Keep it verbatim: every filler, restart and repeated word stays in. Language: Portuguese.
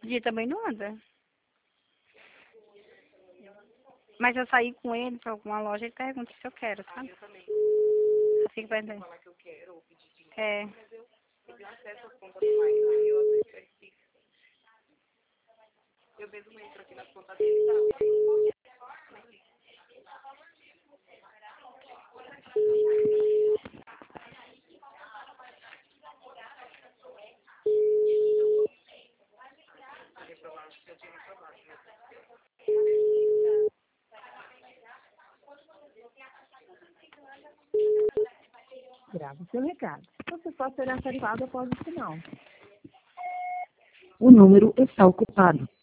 Dia também não anda. Mas eu saí com ele pra alguma loja e pergunto se eu quero, sabe? Eu também. Assim que vai entender. Falar que eu quero ou pedir dinheiro. É. Mas eu, eu tenho acesso às contas online, né? Eu às vezes verifico. Eu mesmo entro aqui nas contas dele, tá? Eu tinha reclamado, né? Grave seu recado. Você só será tarifado após o sinal. O número está ocupado.